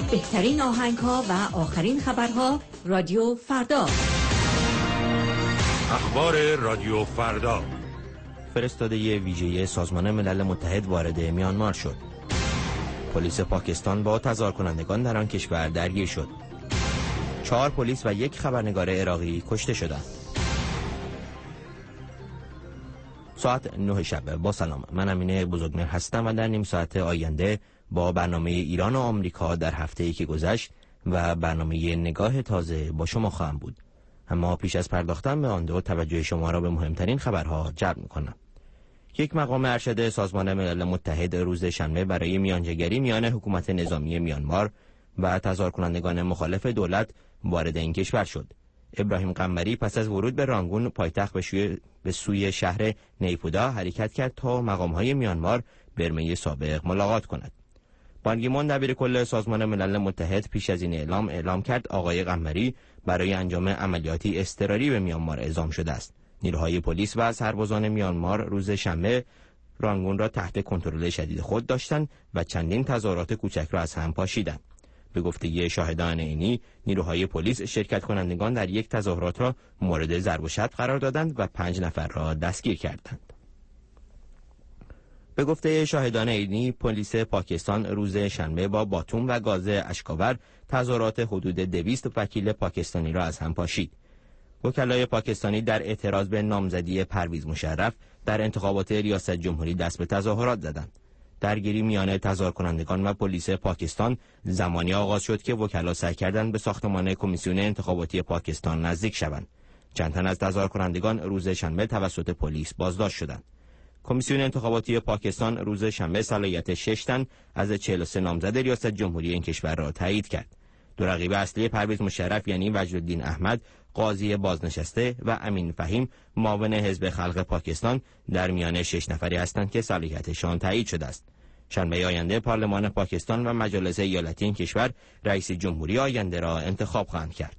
بهترین آهنگ‌ها و آخرین خبرها رادیو فردا. اخبار رادیو فردا. فرستاده ویژه سازمان ملل متحد وارد میانمار شد. پلیس پاکستان با تظاهر کنندگان در آن کشور درگیر شد. 4 پلیس و 1 خبرنگار عراقی کشته شدند. ساعت 9 شب. با سلام، من امینه بزرگمهر هستم و در نیم ساعت آینده با برنامه ایران و آمریکا در هفته‌ای که گذشت و برنامه نگاه تازه با شما خواهم بود. اما پیش از پرداختن به آن دو، توجه شما را به مهمترین خبرها جلب می‌کنم. یک مقام ارشد سازمان ملل متحد روز شنبه برای میانجیگری میان حکومت نظامی میانمار و تظاهر کنندگان مخالف دولت وارد این کشور شد. ابراهیم قمری پس از ورود به رانگون، پایتخت، به سوی شهر نیپودا حرکت کرد تا مقام‌های میانمار برمه سابق ملاقات کند. بان کی مون دبیرکل سازمان ملل متحد پیش از این اعلام کرد آقای قمری برای انجام عملیاتی اضطراری به میانمار اعزام شده است. نیروهای پلیس و سربازان میانمار روز شنبه رانگون را تحت کنترل شدید خود داشتند و چندین تظاهرات کوچک را از هم پاشیدند. به گفته شاهدان عینی، نیروهای پلیس شرکت کنندگان در یک تظاهرات را مورد ضرب و شتم قرار دادند و 5 نفر را دستگیر کردند. به گفته شاهدان عینی، پلیس پاکستان روز شنبه با باتوم و گاز اشک‌آور تظاهرات حدود 200 وکیل پاکستانی را از هم پاشید. وکلای پاکستانی در اعتراض به نامزدی پرویز مشرف در انتخابات ریاست جمهوری دست به تظاهرات زدند. درگیری میان تظاهر کنندگان و پلیس پاکستان زمانی آغاز شد که وکلا سعی کردند به ساختمان کمیسیون انتخاباتی پاکستان نزدیک شوند. چند تن از تظاهر کنندگان روز شنبه توسط پلیس بازداشت شدند. کمیسیون انتخاباتی پاکستان روز شنبه صلاحیت 6 تن از 43 نامزد ریاست جمهوری این کشور را تایید کرد. دو رقیب اصلی پرویز مشرف یعنی وجدالدین احمد، قاضی بازنشسته، و امین فهیم، معاون حزب خلق پاکستان، در میان 6 نفری هستند که صلاحیتشان تایید شده است. شنبه آینده پارلمان پاکستان و مجالس ایالتی این کشور رئیس جمهوری آینده را انتخاب خواهند کرد.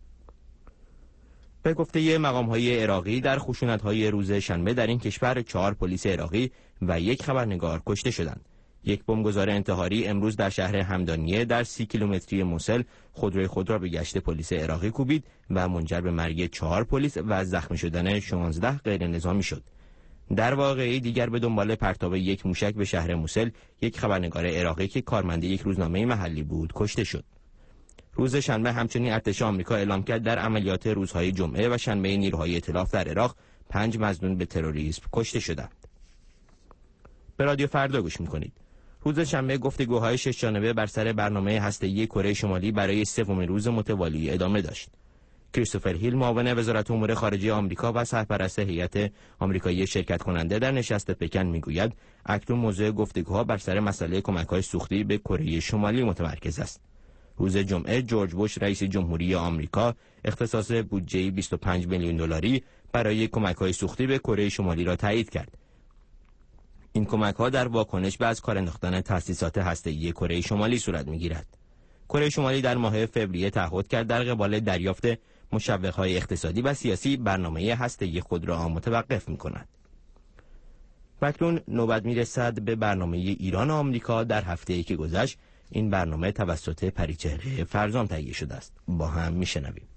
به گفته مقام‌های عراقی، در خشونت‌های روز شنبه در این کشور 4 پلیس عراقی و 1 خبرنگار کشته شدند. یک بمبگذار انتحاری امروز در شهر همدانیه در 30 کیلومتری موصل خودروی خود را به گشت پلیس عراقی کوبید و منجر به مرگ 4 پلیس و زخمی شدن 16 غیر نظامی شد. در واقعه دیگر به دنبال پرتاب 1 موشک به شهر موصل، 1 خبرنگار عراقی که کارمند یک روزنامه محلی بود کشته شد. روز شنبه همچنین ارتش آمریکا اعلام کرد در عملیات روزهای جمعه و شنبه نیروهای ائتلاف در عراق 5 مظنون به تروریسم کشته شدند. به رادیو فردا گوش می‌کنید. روز شنبه گفتگوهای 6 جانبه بر سر برنامه هسته‌ای کره شمالی برای 3مین روز متوالی ادامه داشت. کریستوفر هیل، معاون وزارت امور خارجه آمریکا و سرپرست هیئت آمریکایی شرکت کننده در نشست پکن میگوید اکنون موضوع گفتگوها بر سر مسئله کمک‌های سوختی به کره شمالی متمرکز است. روز جمعه جورج بوش رئیس جمهوری آمریکا اختصاص بودجه 25 میلیون دلاری برای کمک‌های سوختی به کره شمالی را تایید کرد. این کمک‌ها در واکنش به از کار انداختن تأسیسات هسته‌ای کره شمالی صورت می‌گیرد. کره شمالی در ماه فوریه تعهد کرد در قبال دریافت مشوق‌های اقتصادی و سیاسی برنامه هسته‌ای خود را متوقف می‌کند. اکنون نوبت می‌رسد به برنامه ایران و آمریکا در هفته‌ای که گذشت. این برنامه توسط پریچهره فرزام تهیه شده است. با هم می‌شنویم.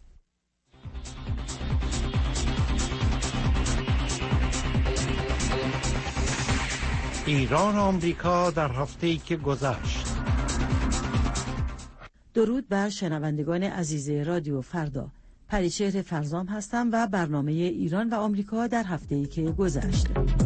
ایران و آمریکا در هفته‌ای که گذشت. درود بر شنوندگان عزیز رادیو فردا. پریچهره فرزام هستم و برنامه ایران و آمریکا در هفته‌ای که گذشت.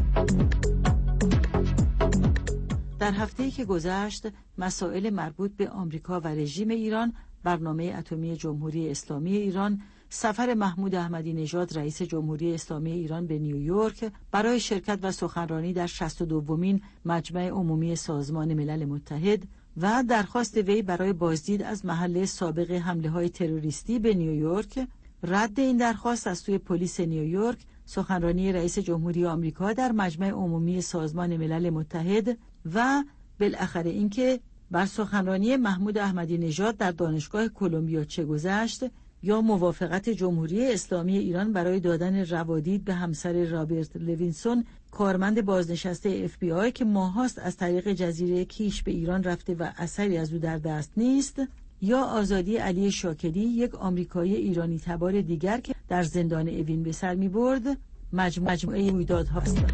در هفته‌ای که گذشت مسائل مربوط به آمریکا و رژیم ایران، برنامه اتمی جمهوری اسلامی ایران، سفر محمود احمدی نژاد رئیس جمهوری اسلامی ایران به نیویورک برای شرکت و سخنرانی در 62مین مجمع عمومی سازمان ملل متحد و درخواست وی برای بازدید از محل سابق حمله‌های تروریستی به نیویورک، رد این درخواست از سوی پلیس نیویورک، سخنرانی رئیس جمهوری آمریکا در مجمع عمومی سازمان ملل متحد و بالاخره اینکه بر سخنرانی محمود احمدی نژاد در دانشگاه کلمبیا چه گذشت، یا موافقت جمهوری اسلامی ایران برای دادن روادید به همسر رابرت لوینسون، کارمند بازنشسته FBI که ماهاست از طریق جزیره کیش به ایران رفته و اثری از او در دست نیست، یا آزادی علی شاکری، یک آمریکایی ایرانی تبار دیگر که در زندان اوین به سر می‌برد، مجموعه رویدادها هستند.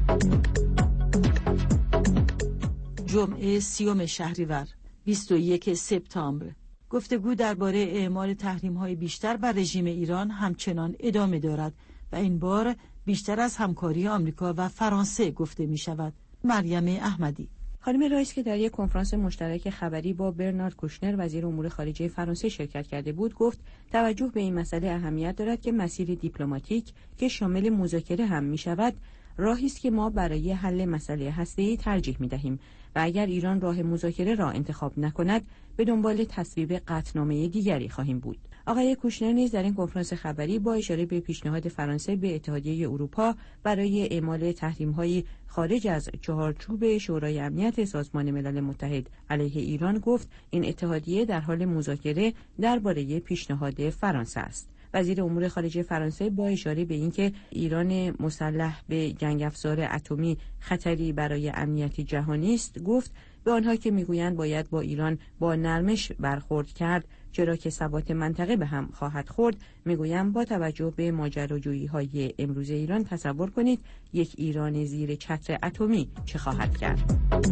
جمعه 30 شهریور 21 سپتامبر. گفتگو درباره اعمال تحریم‌های بیشتر بر رژیم ایران همچنان ادامه دارد و این بار بیشتر از همکاری آمریکا و فرانسه گفته می‌شود. مریم احمدی. خانم رایس که در یک کنفرانس مشترک خبری با برنارد کوشنر وزیر امور خارجه فرانسه شرکت کرده بود، گفت توجه به این مسئله اهمیت دارد که مسیر دیپلماتیک که شامل مذاکره هم می‌شود راهی است که ما برای حل مسئله هسته‌ای ترجیح می‌دهیم و اگر ایران راه مذاکره را انتخاب نکند به دنبال تصویب قطعنامه دیگری خواهیم بود. آقای کوشنر نیز در این کنفرانس خبری با اشاره به پیشنهاد فرانسه به اتحادیه اروپا برای اعمال تحریم‌های خارج از چهارچوب شورای امنیت سازمان ملل متحد علیه ایران گفت این اتحادیه در حال مذاکره درباره پیشنهاد فرانسه است. وزیر امور خارجه فرانسه با اشاره به اینکه ایران مسلح به جنگ افزار اتمی خطری برای امنیت جهانی است، گفت به آنها که میگویند باید با ایران با نرمش برخورد کرد چرا که ثبات منطقه به هم خواهد خورد، میگویم با توجه به ماجراجویی‌های امروز ایران تصور کنید یک ایران زیر چتر اتمی چه خواهد کرد.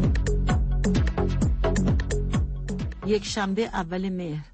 یک شنبه اول مهر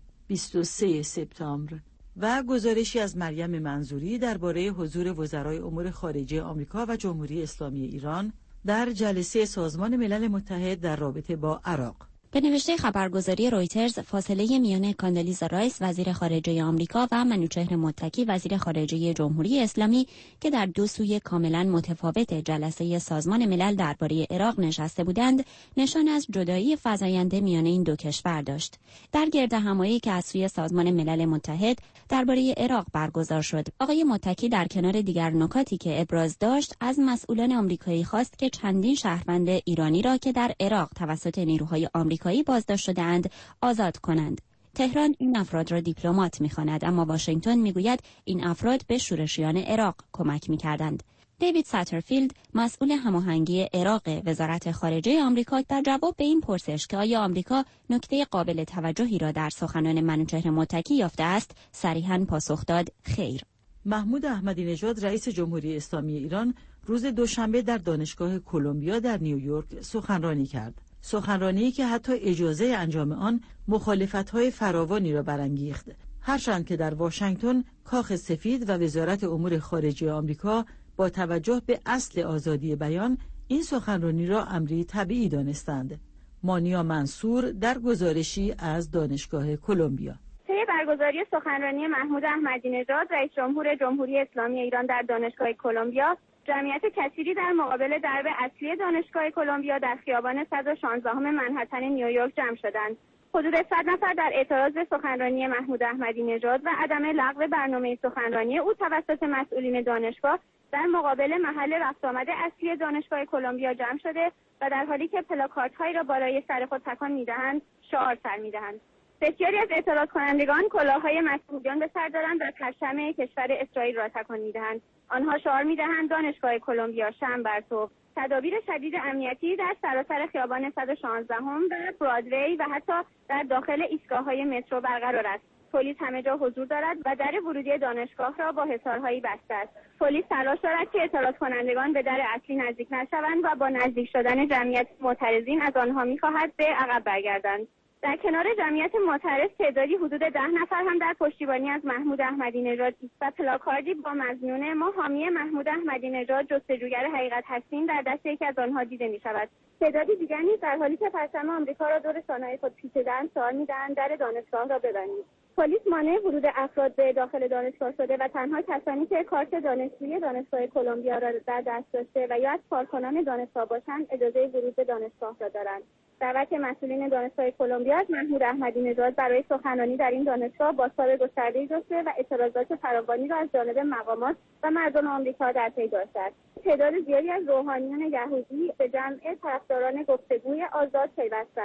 23 سپتامبر و گزارشی از مریم منظوری درباره حضور وزرای امور خارجه آمریکا و جمهوری اسلامی ایران در جلسه سازمان ملل متحد در رابطه با عراق. به نوشته خبرگزاری رویترز، فاصله میان کاندالیزا رایس وزیر خارجه آمریکا و منوچهر متکی وزیر خارجه جمهوری اسلامی که در دو سوی کاملا متفاوت جلسه سازمان ملل درباره عراق نشسته بودند، نشان از جدایی فزاینده میان این دو کشور داشت. در گردهمایی که از سوی سازمان ملل متحد درباره عراق برگزار شد، آقای متکی در کنار دیگر نکاتی که ابراز داشت، از مسئولان آمریکایی خواست که چندین شهروند ایرانی را که در عراق توسط نیروهای آمریکایی بازداشت شده‌اند آزاد کنند. تهران این افراد را دیپلمات می‌خواند، اما واشنگتن می‌گوید این افراد به شورشیان عراق کمک می‌کردند. دیوید ساترفیلد، مسئول هماهنگی عراق وزارت خارجه آمریکا، در جواب به این پرسش که آیا آمریکا نکته قابل توجهی را در سخنان منوچهر متکی یافته است، صریحاً پاسخ داد خیر. محمود احمدی نژاد رئیس جمهوری اسلامی ایران روز دوشنبه در دانشگاه کلمبیا در نیویورک سخنرانی کرد. سخنرانی که حتی اجازه انجام آن مخالفت‌های فراوانی را برانگیخت، هرچند که در واشنگتن کاخ سفید و وزارت امور خارجه آمریکا با توجه به اصل آزادی بیان این سخنرانی را امری طبیعی دانستند. مانیا منصور در گزارشی از دانشگاه کلمبیا. طی برگزاری سخنرانی محمود احمدی نژاد رئیس جمهور جمهوری اسلامی ایران در دانشگاه کلمبیا، جمعیت کثیری در مقابل درب اصلی دانشگاه کلمبیا در خیابان 116 منهتن نیویورک جمع شدند. حدود 100 نفر در اعتراض سخنرانی محمود احمدی نژاد و عدم لغو برنامه سخنرانی او توسط مسئولین دانشگاه در مقابل محل رفت آمد اصلی دانشگاه کلمبیا جمع شده و در حالی که پلاکاردهایی را بالای سر خود تکان می‌دهند، شعار سر می‌دهند. بسیاری از اعتراض کنندگان کلاه‌های مسئولیان به سر دارند و پرچم کشور اسرائیل را تکان می‌دهند. آنها شعار می‌دهند دانشگاه کلمبیا شمع بر تو. تدابیر شدید امنیتی در سراسر خیابان 116 و برادوی و حتی در داخل ایستگاه‌های مترو برقرار است. پلیس همه جا حضور دارد و در ورودی دانشگاه را با حصارهایی بسته است. پلیس تلاش دارد که اعتراض کنندگان به در اصلی نزدیک نشوند و با نزدیک شدن جمعیت معترضین از آنها می‌خواهد به عقب برگردند. در کنار جمعیت معترض تعدادی حدود 10 نفر هم در پشتیبانی از محمود احمدی نژاد و پلاکاردی با مضمون ما حامی محمود احمدی نژاد جستجوگر حقیقت هستیم در دست یکی از آنها دیده می شود. تعدادی دیگر نیز در حالی که پرچم آمریکا را دور شانه‌های خود پیچیده‌اند شعار می‌دهند در دانشگاه را ببندید. پلیس مانع ورود افراد به داخل دانشگاه شده و تنها کسانی که کارت دانشجویی دانشگاه کلمبیا را در دست داشته و یا از کارکنان دانشگاه باشند اجازه ورود به دانشگاه را دارند. دعوت مسئولین دانشگاه کلمبیا از محمود احمدی نژاد برای سخنرانی در این دانشگاه بازتاب گسترده‌ای داشته و اعتراضات فراوانی را از جانب مقامات و مردم آمریکا در پی داشته است. تعداد زیادی از روحانیون یهودی به جمع طرفداران گفتگوی آزاد پیوستند.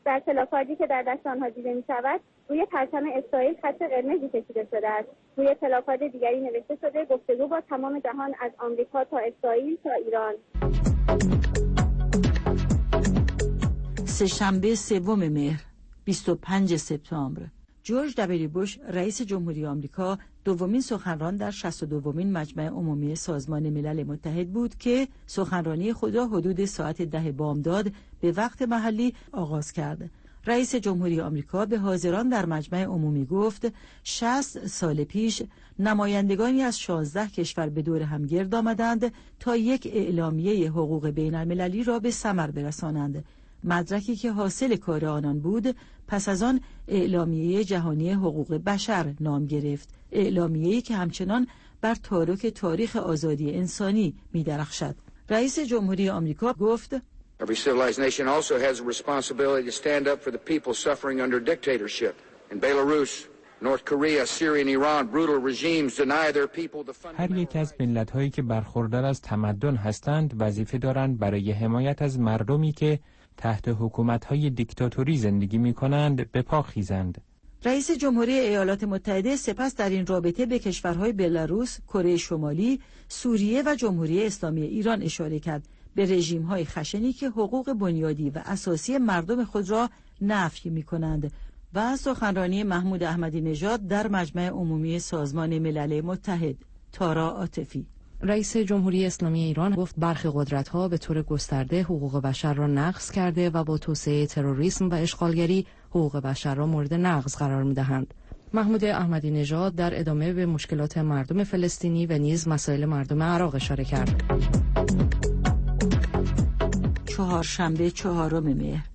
در پلاکاردی که در دست آنها دیده می‌شود روی پرچم اسرائیل خط قرمزی کشیده شده است. روی پلاکارد دیگری نوشته شده گفتگو با تمام جهان از آمریکا تا اسرائیل تا ایران. سه‌شنبه 3 مهر 25 سپتامبر جورج دبلیو بوش رئیس جمهوری آمریکا دومین سخنران در 62مین مجمع عمومی سازمان ملل متحد بود که سخنرانی خود را حدود ساعت 10 بامداد به وقت محلی آغاز کرد. رئیس جمهوری آمریکا به حاضران در مجمع عمومی گفت 60 سال پیش نمایندگانی از 16 کشور به دور هم گرد آمدند تا یک اعلامیه حقوق بین المللی را به ثمر برسانند، مدرکی که حاصل کار آنان بود پس از آن اعلامیه جهانی حقوق بشر نام گرفت، اعلامیه‌ای که همچنان بر تارک تاریخ آزادی انسانی می‌درخشد. رئیس جمهوری آمریکا گفت Every civilized nation also has a responsibility to stand up for the people suffering under dictatorship. In Belarus, North Korea, Syria and Iran, brutal regimes deny their people the fundamental. هر یک از ملت‌هایی که برخوردار از تمدن هستند وظیفه دارند برای حمایت از مردمی که تحت حکومت‌های دیکتاتوری زندگی می‌کنند به پا خیزند. رئیس جمهوری ایالات متحده سپس در این رابطه به کشورهای بلاروس، کره شمالی، سوریه و جمهوری اسلامی ایران اشاره کرد، به رژیم‌های خشنی که حقوق بنیادی و اساسی مردم خود را نفی می‌کنند. و سخنرانی محمود احمدی نژاد در مجمع عمومی سازمان ملل متحد. تارا عاطفی. رئیس جمهوری اسلامی ایران گفت برخی قدرت‌ها به طور گسترده حقوق بشر را نقض کرده و با توسعه تروریسم و اشغالگری حقوق بشر را مورد نقض قرار می‌دهند. محمود احمدی نژاد در ادامه به مشکلات مردم فلسطینی و نیز مسائل مردم عراق اشاره کرد. چهارشنبه 4 مهر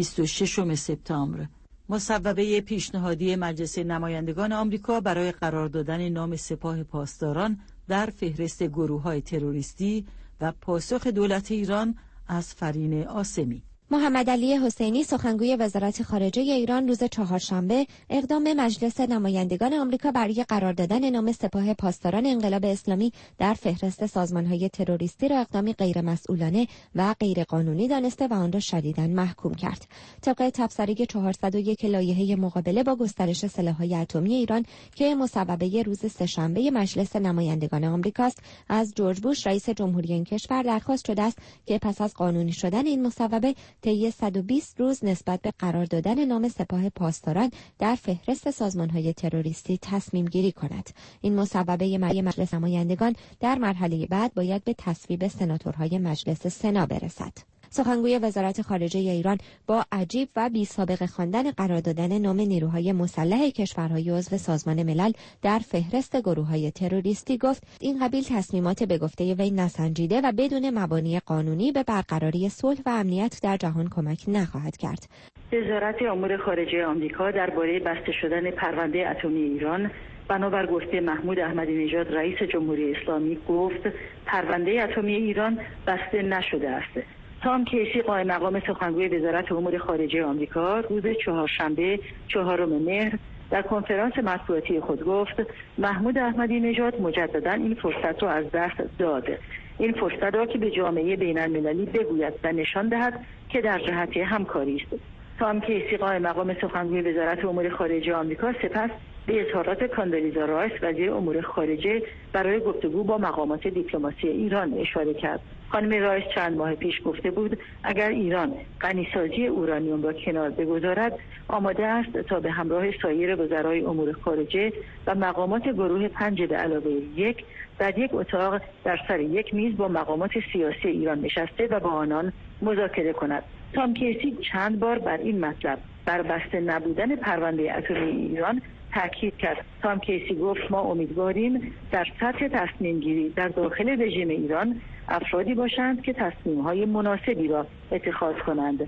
26 سپتامبر مصوبه پیشنهادی مجلس نمایندگان آمریکا برای قرار دادن نام سپاه پاسداران در فهرست گروه‌های تروریستی و پاسخ دولت ایران از فرین آسمی. محمد علی حسینی سخنگوی وزارت خارجه ایران روز چهارشنبه اقدام مجلس نمایندگان آمریکا برای قرار دادن نام سپاه پاسداران انقلاب اسلامی در فهرست سازمان‌های تروریستی را اقدامی غیرمسئولانه و غیرقانونی دانسته و آن را شدیداً محکوم کرد. طبق تبصره 401 لایحه مقابله با گسترش سلاح‌های اتمی ایران که مصوبه روز سه‌شنبه مجلس نمایندگان آمریکاست، از جورج بوش رئیس جمهوری این کشور درخواست شده است که پس از قانونی شدن این مصوبه طی 120 روز نسبت به قرار دادن نام سپاه پاسداران در فهرست سازمان‌های تروریستی تصمیم گیری کند. این مصوبه مجلس نمایندگان در مرحله بعد باید به تصویب سناتورهای مجلس سنا برسد. سخنگوی وزارت خارجه ایران با عجیب و بی سابقه خواندن قرار دادن نام نیروهای مسلح کشورهای عضو سازمان ملل در فهرست گروه‌های تروریستی گفت این قبیل تصمیمات به گفته وی نسنجیده و بدون مبانی قانونی به برقراری صلح و امنیت در جهان کمک نخواهد کرد. وزارت امور خارجه آمریکا درباره بسته شدن پرونده اتمی ایران بنابر گفته محمود احمدی نژاد رئیس جمهوری اسلامی گفت پرونده اتمی ایران بسته نشده است. تام کیسی قائم مقام سخنگوی وزارت امور خارجه آمریکا روز چهارشنبه 4 مهر در کنفرانس مطبوعاتی خود گفت محمود احمدی نژاد مجددا این فرصت را از دست داد. این فرصت را که به جامعه بین المللی بگوید و نشان دهد که در جهت همکاری است. تام کیسی قائم مقام سخنگوی وزارت امور خارجه آمریکا سپس به اظهارات کاندالیزا رایس وزیر امور خارجه برای گفتگو با مقامات دیپلماسی ایران اشاره کرد. خانم رایس چند ماه پیش گفته بود اگر ایران غنیسازی اورانیوم را کنار بگذارد آماده است تا به همراه سایر وزرای امور خارجه و مقامات گروه 5+1 در یک اتاق در سر یک میز با مقامات سیاسی ایران نشسته و با آنان مذاکره کند. تام کیسی چند بار بر این مطلب بر بسته نبودن پرونده اتمی ایران تاکید کرد. تام کیسی گفت ما امیدواریم در سطح تصمیم گیری در داخل رژیم ایران افرادی باشند که تصمیم‌های مناسبی را اتخاذ کنند.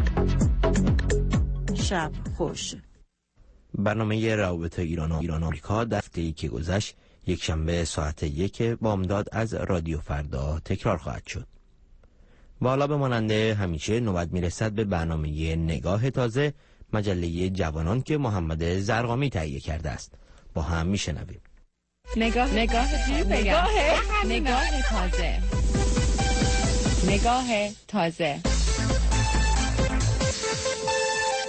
شب خوش. برنامه روابط ایران و آمریکا در هفته‌ای که گذشت یک شنبه ساعت 1 بامداد از رادیو فردا تکرار خواهد شد. و حالا به ماننده همیشه نوبت میرسد به برنامه نگاه تازه، مجله جوانان که محمد زرقامی تهیه کرده است. با هم میشنویم. نگاه تازه.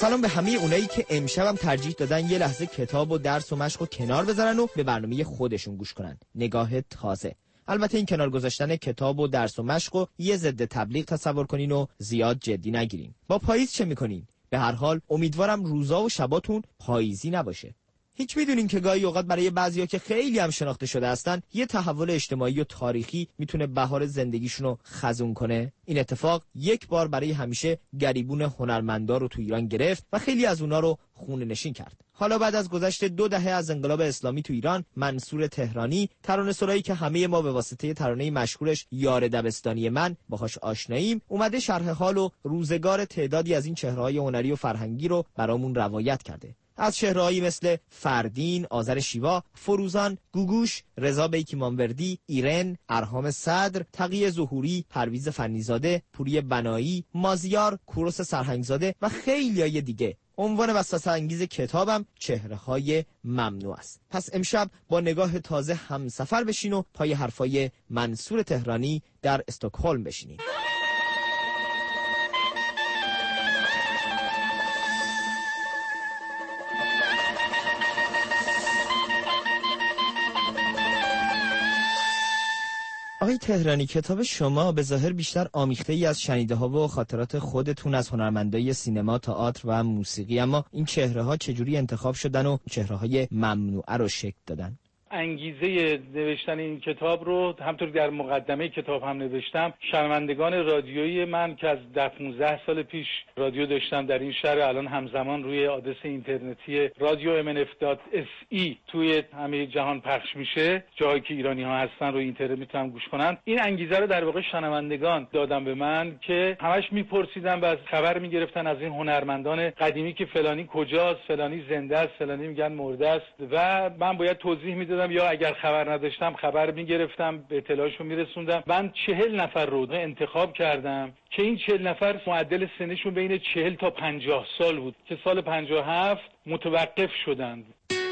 سلام به همه اونایی که امشبم ترجیح دادن یه لحظه کتاب و درس و مشق و کنار بذارن و به برنامه خودشون گوش کنن. نگاه تازه. البته این کنار گذاشتن کتاب و درس و مشق و یه ضد تبلیغ تصور کنین و زیاد جدی نگیرین. با پاییز چه میکنین؟ به هر حال امیدوارم روزا و شباتون پاییزی نباشه. هیچ میدونین که گاهی اوقات برای بعضیا که خیلی هم شناخته شده هستن یه تحول اجتماعی و تاریخی میتونه بهار زندگیشونو خزون کنه؟ این اتفاق یک بار برای همیشه گریبون هنرمندا رو تو ایران گرفت و خیلی از اونا رو خونه نشین کرد. حالا بعد از گذشت 2 دهه از انقلاب اسلامی تو ایران، منصور تهرانی، ترانه‌سرایی که همه ما به واسطه ترانه مشهورش یار دبستانی من باهاش آشناییم، اومده شرح حال و روزگار تعدادی از این چهره‌های هنری و فرهنگی رو برامون روایت کرده. از چهره‌هایی مثل فردین، آذر شیوا، فروزان، گوگوش، رضا بیک مانوردی، ایرن، ارهام صدر، تقی ظهوری، پرویز فنیزاده، پوری بنایی، مازیار، کوروش سرهنگزاده و خیلیای دیگه. عنوان وسوسه انگیز کتابم چهره‌های ممنوع است. پس امشب با نگاه تازه همسفر بشین و پای حرفای منصور تهرانی در استکهلم بشینین. آقای تهرانی، کتاب شما به ظاهر بیشتر آمیخته ای از شنیده ها و خاطرات خودتون از هنرمندای سینما، تئاتر و موسیقی، اما این چهره ها چجوری انتخاب شدن و چهره های ممنوعه رو شکل دادن؟ انگیزه نوشتن این کتاب رو همطور در مقدمه کتاب هم نوشتم، شنوندگان رادیویی من که از 15 سال پیش رادیو داشتم در این شهر، الان همزمان روی آدرس اینترنتی رادیو mnf.se توی همه جهان پخش میشه، جایی که ایرانی ها هستن روی اینترنت میتونن گوش کنن. این انگیزه رو در واقع شنوندگان دادن به من که همش میپرسیدن و خبر میگرفتن از این هنرمندان قدیمی که فلانی کجاست، فلانی زنده است، فلانی میگن مرده است و من باید توضیح میدادم یا اگر خبر نداشتم خبر میگرفتم، به اطلاعشون میرسوندم. من 40 نفر رو انتخاب کردم که این 40 نفر معدل سنشون بین 40 تا 50 سال بود که سال 57 متوقف شدند.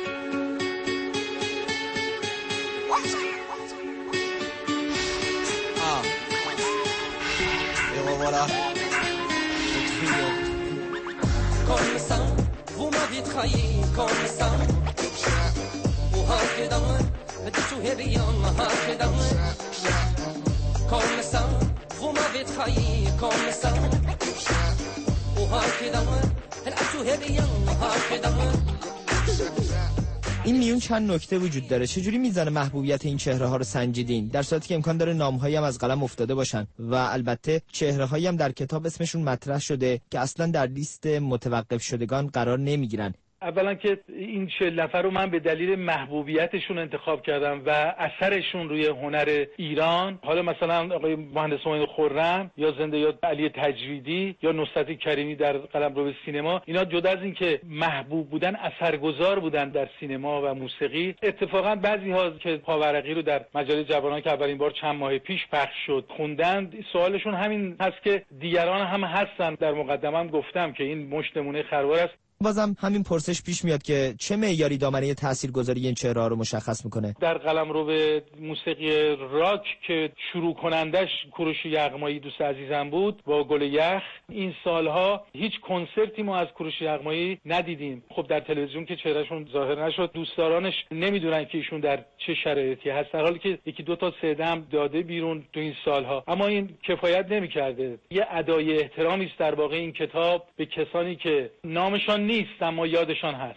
این میون چند نکته وجود داره. چجوری میزنه محبوبیت این چهره ها رو سنجیدین، در صورتی که امکان داره نام‌هایی هم از قلم افتاده باشن و البته چهره‌هایی هم در کتاب اسمشون مطرح شده که اصلا در لیست متوقف شدگان قرار نمیگیرن؟ اولا که این 40 نفر رو من به دلیل محبوبیتشون انتخاب کردم و اثرشون روی هنر ایران. حالا مثلا آقای مهندس معین خرم یا زنده یاد علی تجویدی یا نصرت کریمی در قلمرو سینما، اینا جدا از این که محبوب بودن، اثرگذار بودن در سینما و موسیقی. اتفاقا بعضی ها که پاورقی رو در مجله جوانان که اولین بار چند ماه پیش پخش شد خوندن، سوالشون همین هست که دیگران هم هستن. در مقدمه‌ام گفتم که این مشت نمونه خروار است. بازم همین پرسش پیش میاد که چه معیاری دامنه تاثیرگذاری این چهره‌ها رو مشخص میکنه؟ در قلمرو موسیقی راک که شروع کنندش کوروش یغمایی دوست عزیزم بود با گل یخ، این سالها هیچ کنسرتی ما از کوروش یغمایی ندیدیم. خب در تلویزیون که چهرهشون ظاهر نشد، دوستدارانش نمیدونن که ایشون در چه شرایطی هست، در حالی که یکی دو تا سده هم داده بیرون تو این سالها، اما این کفایت نمیکرده. یه ادای احترامی است در واقع این کتاب به کسانی که نامشان نیست اما یادشان هست.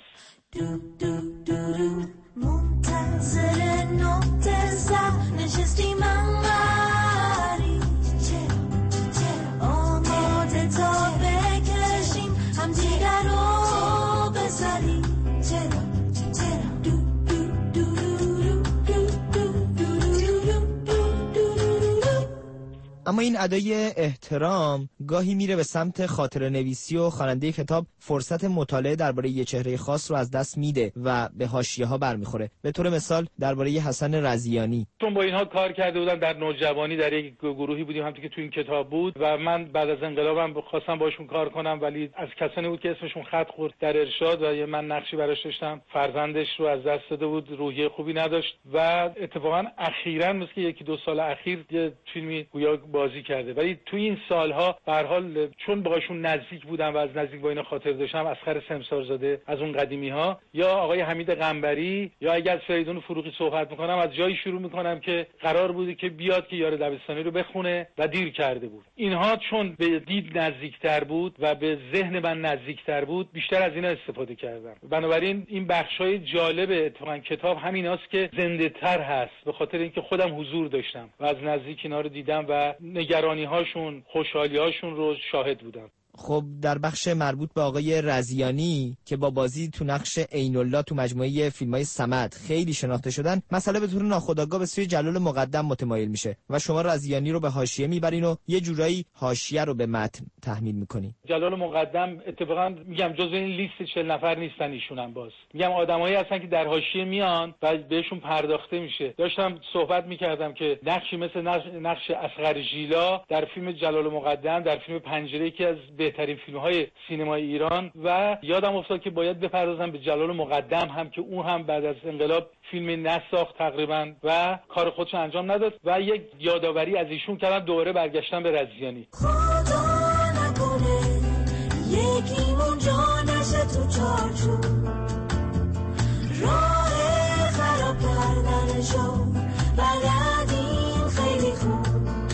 منتظر نوتزا نشستیم انواری، چرا آماده تا بکشیم هم دیگر رو بذاریم، چرا اما این ادای احترام گاهی میره به سمت خاطره نویسی و خواننده کتاب فرصت مطالعه درباره یه چهره خاص رو از دست میده و به حاشیه‌ها برمیخوره. به طور مثال درباره حسن رضیانی. چون با اینها کار کرده بودم در نوجوانی، در یک گروهی بودیم همونطور که تو این کتاب بود و من بعد از انقلابم خواستم باشون کار کنم، ولی از کسانی بود که اسمشون خط خورد در ارشاد و من نقشی براش داشتم. فرزندش رو از دست داده بود، روحیه خوبی نداشت و اتفاقا اخیراً مثل یکی دو سال اخیر یه فیلمی گویا با بازی کرده. ولی تو این سالها به هر حال چون باهاشون نزدیک بودم و از نزدیک با اینا خاطر داشتم، اسخر سمسارزاده از اون قدیمی‌ها یا آقای حمید قنبری یا اگر از فریدون فروغی صحبت می‌کنم، از جایی شروع می‌کنم که قرار بوده که بیاد که یار دبستانی رو بخونه و دیر کرده بود. اینها چون به دید نزدیکتر بود و به ذهن من نزدیکتر بود، بیشتر از اینا استفاده کردم. بنابراین این بخشای جالب اتفاقاً کتاب همیناست که زنده‌تر هست، به خاطر اینکه خودم حضور داشتم و از نزدیک اینا رو دیدم و نگرانی‌هاشون، خوشحالی‌هاشون رو شاهد بودم. خب در بخش مربوط به آقای رضیانی که با بازی تو نقش عین الله تو مجموعه فیلم‌های صمد خیلی شناخته شدن، مسئله به طور ناخودآگاه به سوی جلال مقدم متمایل میشه و شما رضیانی رو به حاشیه میبرین و یه جورایی حاشیه رو به متن تحمیل میکنین. جلال مقدم اتفاقا میگم جزو این لیست 40 نفر نیستن، ایشونم باز میگم آدمایی هستن که در حاشیه میان و بهشون پرداخته میشه. داشتم صحبت میکردم که نقشی مثل نقش اصغر ژیلا در فیلم جلال مقدم، در فیلم پنجره، یکی از بهترین فیلم‌های سینمای ایران، و یادم افتاد که باید بپردازم به جلال مقدم هم که اون هم بعد از انقلاب فیلم نساخت تقریبا و کار خودش انجام نداد و یک یادآوری از ایشون کردم، دوباره برگشتم به رضیانی. خدا نکنه یکیمون جا نشه تو چارچوب، راه خراب کردنشو بلدیم خیلی خوب،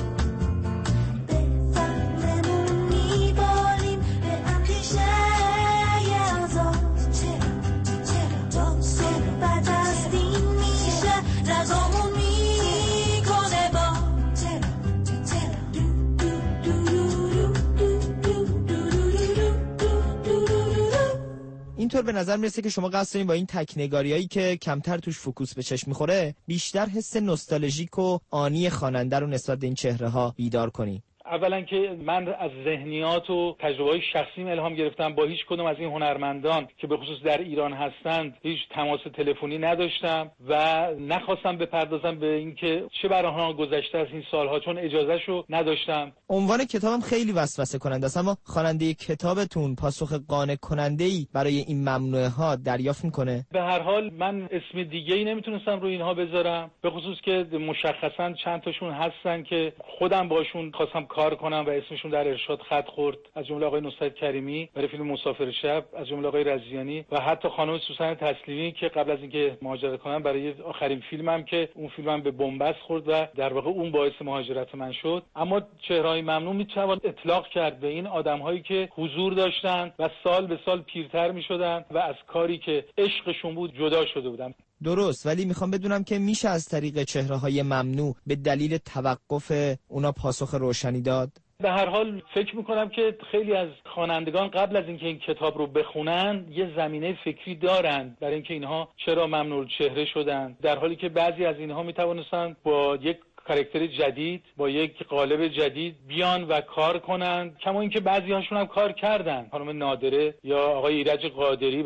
اینطور به نظر میرسه که شما قصد دارین با این تکنگاریایی که کمتر توش فوکوس به چشم میخوره بیشتر حس نوستالژیک و آنی خواننده رو نسبت به این چهره‌ها بیدار کنی. اولا که من از ذهنیات و تجربه‌های شخصیم الهام گرفتم. با هیچ کدوم از این هنرمندان که به خصوص در ایران هستند هیچ تماس تلفنی نداشتم و نخواستم بپردازم به اینکه چه بر آنها گذشته از این سالها، چون اجازهشو نداشتم. عنوان کتابم خیلی وسوسه کننده است، اما خواننده کتابتون پاسخ قانع کننده‌ای برای این ممنوعه ها دریافت میکنه؟ به هر حال من اسم دیگه‌ای نمیتونستم روی اینها بذارم، به خصوص که مشخصاً چند تاشون هستن که خودم باشون خواستم کار کنم و اسمشون در ارشاد خط خورد، از جمله آقای نصرت کریمی برای فیلم مسافر شب، از جمله آقای رضیانی و حتی خانم سوسن تسلیمی که قبل از اینکه مهاجرت کنم برای آخرین فیلمم که اون فیلمم به بنبست خورد و در واقع اون باعث مهاجرت من شد. اما چهره‌های ممنوع میتوان اطلاق کرد به این آدم‌هایی که حضور داشتن و سال به سال پیرتر میشدن و از کاری که عشقشون بود جدا شده بودن. درست، ولی میخوام بدونم که میشه از طریق چهره‌های ممنوع به دلیل توقف اونا پاسخ روشنی داد؟ به هر حال فکر میکنم که خیلی از خوانندگان قبل از اینکه این کتاب رو بخونن یه زمینه فکری دارن برای اینکه اینها چرا ممنوع چهره شدن، در حالی که بعضی از اینها میتوانستن با یک کاراکتر جدید، با یک قالب جدید بیان و کار کنن، کما اینکه بعضی هاشون هم کار کردن، خانم نادره یا آقای ایرج قادری.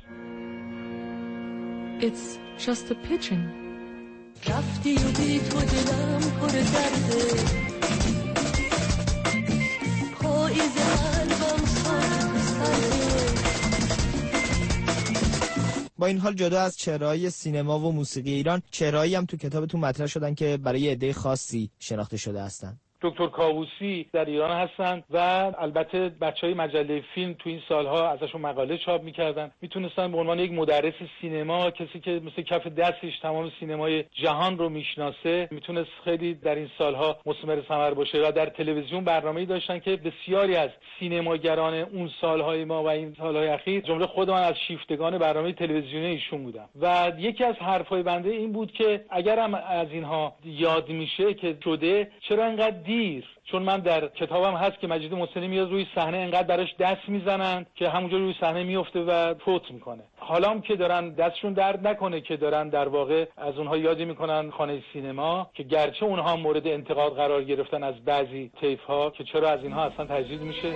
It's just a pigeon. رفتی و بی تو دلم پر درده، پاییز قلبم سرده. با این حال جدا از چهره‌های سینما و موسیقی ایران، چهره‌هایی هم تو کتابتون مطرح شدن که برای عده خاصی شناخته شده هستن. دکتر کاووسی در ایران هستند و البته بچهای مجله فیلم تو این سالها ازشون مقاله چاپ می‌کردن. میتونستن به عنوان یک مدرس سینما، کسی که مثل کف دستش تمام سینمای جهان رو میشناسه، میتونست خیلی در این سالها مثمر ثمر باشه و در تلویزیون برنامه‌ای داشتن که بسیاری از سینماگران اون سالهای ما و این سالهای اخیر، جمله خود من از شیفتگان برنامه تلویزیونی ایشون بودم و یکی از حرفای بنده این بود که اگرم از اینها یاد میشه که شده، چرا اینقدر دیر؟ چون من در کتابم هست که مجید محسنی میاد روی صحنه انقدر براش دست میزنن که همونجا روی صحنه میفته و فوت میکنه. حالا هم که دارن دستشون درد نکنه که دارن در واقع از اونها یادی میکنن خانه سینما، که گرچه اونها مورد انتقاد قرار گرفتن از بعضی طیف‌ها که چرا از اینها اصلا تجدید میشه.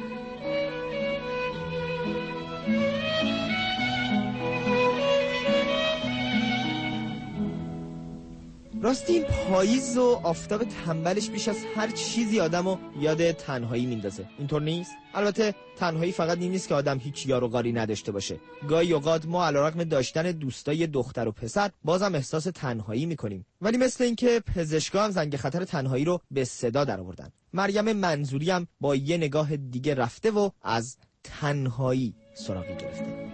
راستی این پاییز و آفتاب تنبلش بیش از هر چیزی آدمو یاد تنهایی میندازه، اینطور نیست؟ البته تنهایی فقط این نیست که آدم هیچ یار و غاری نداشته باشه. گاهی اوقات ما علیرغم داشتن دوستای دختر و پسر بازم احساس تنهایی میکنیم، ولی مثل اینکه پزشکا هم زنگ خطر تنهایی رو به صدا درآوردن. مریم منظوری هم با یه نگاه دیگه رفته و از تنهایی سراغی گرفته.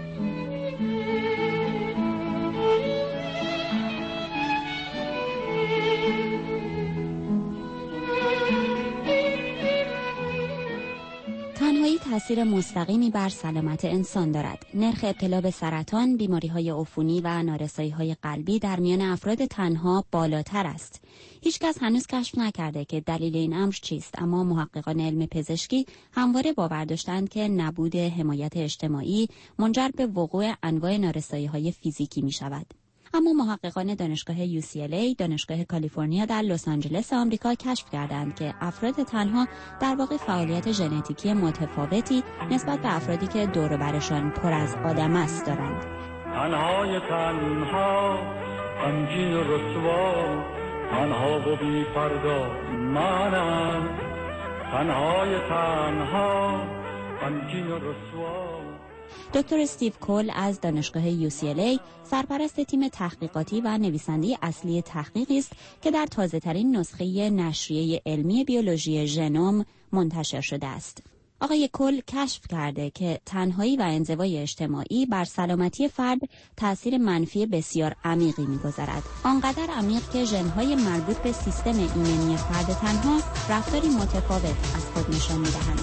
تنهایی تأثیر مستقیمی بر سلامت انسان دارد. نرخ ابتلا به سرطان، بیماری‌های عفونی و نارسایی‌های قلبی در میان افراد تنها بالاتر است. هیچ کس هنوز کشف نکرده که دلیل این امر چیست، اما محققان علم پزشکی همواره باور داشتند که نبود حمایت اجتماعی منجر به وقوع انواع نارسایی‌های فیزیکی می‌شود. اما محققان دانشگاه UCLA، دانشگاه کالیفرنیا در لس آنجلس آمریکا کشف کردند که افراد تنها در واقع فعالیت ژنتیکی متفاوتی نسبت به افرادی که دور و برشان پر از آدم است دارند. تنهای تنها، غمگین و رسوا، تنها و بی فردا منم. تنهای تنها، غمگین و رسوا. دکتر استیو کول از دانشگاه UCLA سرپرست تیم تحقیقاتی و نویسنده اصلی تحقیقی است که در تازه‌ترین نسخه نشریه علمی بیولوژی ژنوم منتشر شده است. آقای کول کشف کرده که تنهایی و انزوای اجتماعی بر سلامتی فرد تأثیر منفی بسیار عمیقی می‌گذارد. آنقدر عمیق که ژن‌های مربوط به سیستم ایمنی فرد تنها رفتاری متفاوت از خود نشان می‌دهند.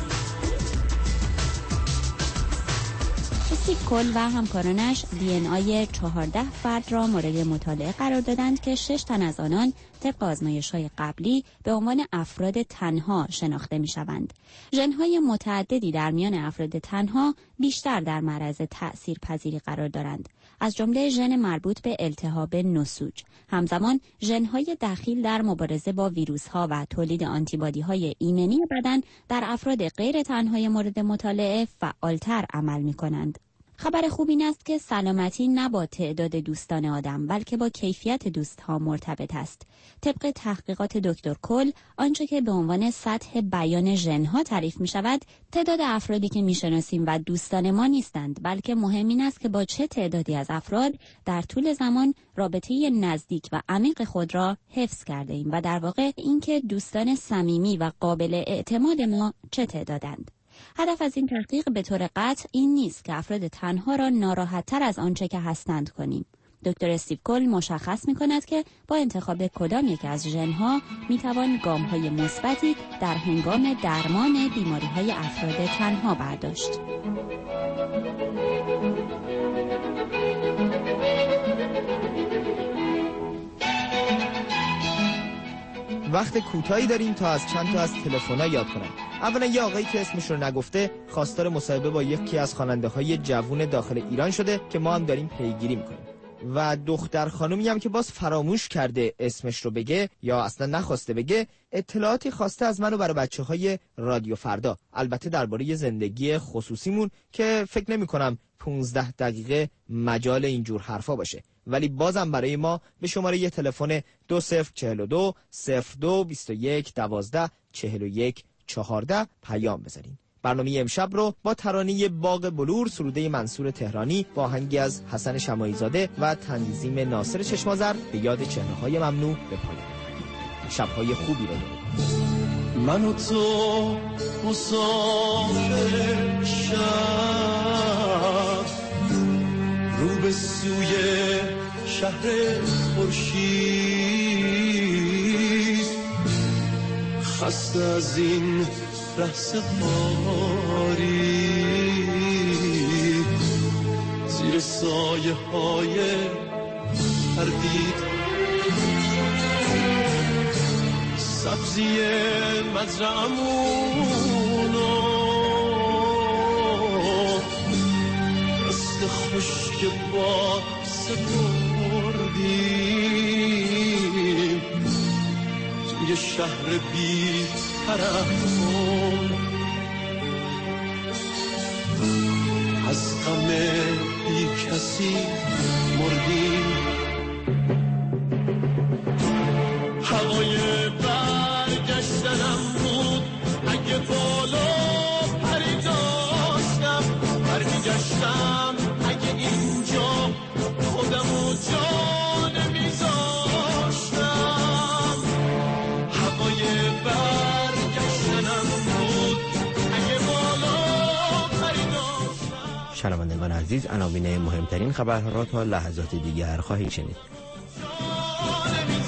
استیو کول و همکارانش DNA 14 فرد را مورد مطالعه قرار دادند که 6 تن از آنان طبق آزمایش‌های قبلی به عنوان افراد تنها شناخته می‌شوند. ژن‌های متعددی در میان افراد تنها بیشتر در معرض تأثیرپذیری قرار دارند، از جمله ژن مربوط به التهاب نسوج. همزمان ژن‌های دخیل در مبارزه با ویروس‌ها و تولید آنتیبادی‌های ایمنی بدن در افراد غیر تنهای مورد مطالعه فعالتر عمل می‌کنند. خبر خوب این است که سلامتی نه با تعداد دوستان آدم بلکه با کیفیت دوستها مرتبط است. طبق تحقیقات دکتر کول، آنچه که به عنوان سطح بیان ژن‌ها تعریف می‌شود، تعداد افرادی که می‌شناسیم و دوستان ما نیستند، بلکه مهم این است که با چه تعدادی از افراد در طول زمان رابطه نزدیک و عمیق خود را حفظ کرده ایم و در واقع اینکه دوستان صمیمی و قابل اعتماد ما چه تعدادند. هدف از این تحقیق به طور قطع این نیست که افراد تنها را ناراحت‌تر از آنچه که هستند کنیم. دکتر استیو کول مشخص می‌کند که با انتخاب کدام یک از ژن‌ها می‌توان گام‌های مثبتی در هنگام درمان بیماری‌های افراد تنها برداشت. وقت کوتاهی داریم تا از چند تا از تلفن‌ها یاد کنم. اولا یه آقایی که اسمش رو نگفته خواستار مصاحبه با یکی از خواننده‌های جوون داخل ایران شده که ما هم داریم پیگیری می‌کنیم. و دختر خانومی هم که باز فراموش کرده اسمش رو بگه یا اصلا نخواسته بگه، اطلاعاتی خواسته از من و برای بچه‌های رادیو فردا، البته درباره زندگی خصوصیمون که فکر نمی‌کنم 15 دقیقه مجال اینجور حرفا باشه، ولی بازم برای ما به شماره تلفن 2042 02 21 12 41 14 پیام بذارین. برنامه امشب رو با ترانه باغ بلور سروده منصور تهرانی با آهنگی از حسن شماعی زاده و تنظیم ناصر چشمازر به یاد چهره‌های ممنوع به پایان. شب‌های خوبی رو دارید. من و تو مسافر شب رو به سوی شهر خورشید، خسته از این رقص پاری زیر سایه های تردید، سبزی مزرعمونو دست خشک با سپردیم توی شهر بی طرفون، از غم بی کسی مردیم. هوای برگشتنم بود اگه بالا پری داشتم، برمیگشتم اگه اینجا خودمو جا نمیذاشتم. هوای برگشتنم شنوندگان عزیز، عناوین مهمترین خبرها را تا لحظات دیگر خواهید شنید.